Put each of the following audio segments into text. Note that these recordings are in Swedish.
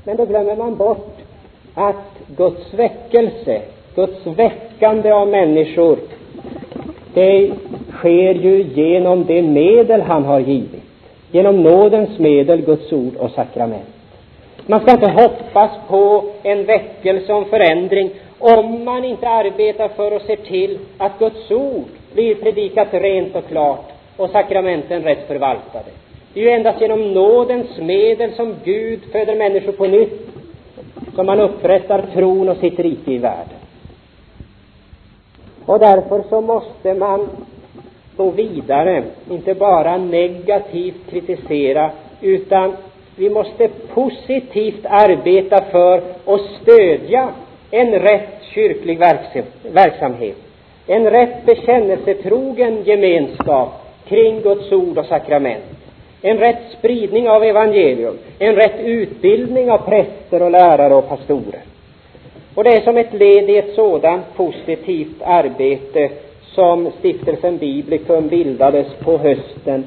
Men då glömmer man bort att Guds väckelse, Guds väckande av människor, det sker ju genom det medel han har givit. Genom nådens medel, Guds ord och sakrament. Man ska inte hoppas på en väckelse och förändring om man inte arbetar för att se till att Guds ord blir predikat rent och klart och sakramenten rätt förvaltade. Det är ju endast genom nådens medel som Gud föder människor på nytt, som man upprättar tron och sitt rike i världen. Och därför så måste man gå vidare, inte bara negativt kritisera, utan vi måste positivt arbeta för att stödja en rätt kyrklig verksamhet, en rätt bekännelsetrogen gemenskap kring Guds ord och sakrament, en rätt spridning av evangelium, en rätt utbildning av präster och lärare och pastorer. Och det är som ett led i ett sådant positivt arbete som Stiftelsen Biblicum bildades på hösten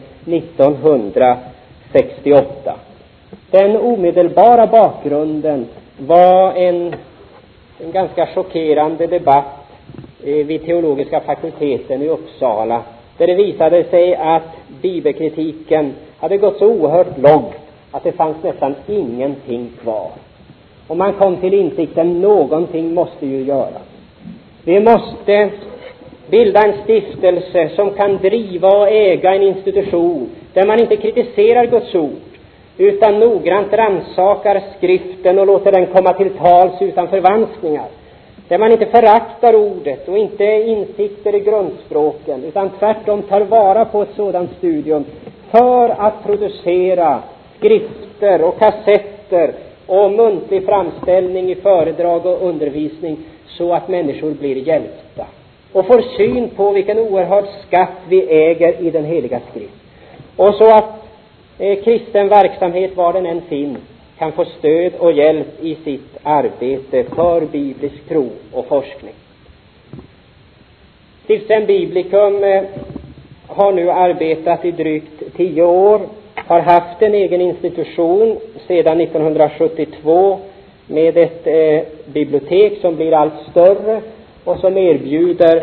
1968. Den omedelbara bakgrunden var en ganska chockerande debatt vid teologiska fakulteten i Uppsala, där det visade sig att bibelkritiken hade gått så oerhört långt att det fanns nästan ingenting kvar. Och man kom till insikten, någonting måste ju göras. Vi måste bilda en stiftelse som kan driva och äga en institution där man inte kritiserar Guds ord, utan noggrant rannsakar skriften och låter den komma till tals utan förvanskningar. Där man inte föraktar ordet och inte insikter i grundspråken, utan tvärtom tar vara på ett sådant studium för att producera skrifter och kassetter och muntlig framställning i föredrag och undervisning, så att människor blir hjälpta och får syn på vilken oerhörd skatt vi äger i den heliga skrift. Och så att kristen verksamhet, var den än finns, kan få stöd och hjälp i sitt arbete för biblisk tro och forskning. Stiftelsen Biblicum har nu arbetat i drygt 10 år, har haft en egen institution sedan 1972 med ett bibliotek som blir allt större och som erbjuder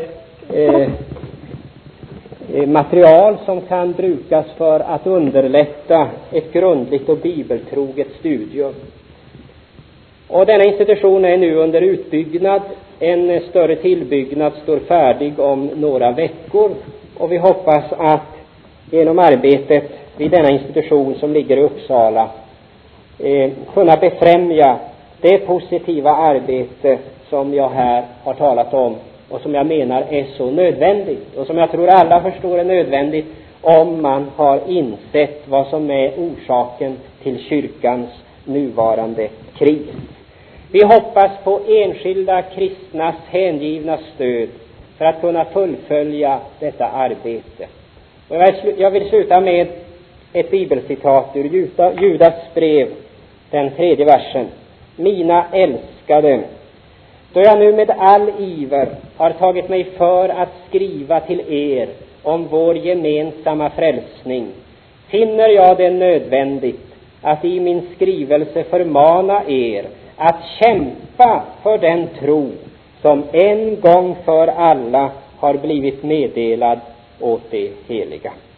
material som kan brukas för att underlätta ett grundligt och bibeltroget studium. Och denna institution är nu under utbyggnad. En större tillbyggnad står färdig om några veckor, och vi hoppas att genom arbetet vid denna institution som ligger i Uppsala kunna befrämja det positiva arbete som jag här har talat om och som jag menar är så nödvändigt, och som jag tror alla förstår är nödvändigt om man har insett vad som är orsaken till kyrkans nuvarande kris. Vi hoppas på enskilda kristnas hängivna stöd för att kunna fullfölja detta arbete. Och jag vill sluta med ett bibelcitat ur Judas brev, den 3:e versen. Mina älskade, då jag nu med all iver har tagit mig för att skriva till er om vår gemensamma frälsning, finner jag det nödvändigt att i min skrivelse förmana er att kämpa för den tro som en gång för alla har blivit meddelad åt de heliga.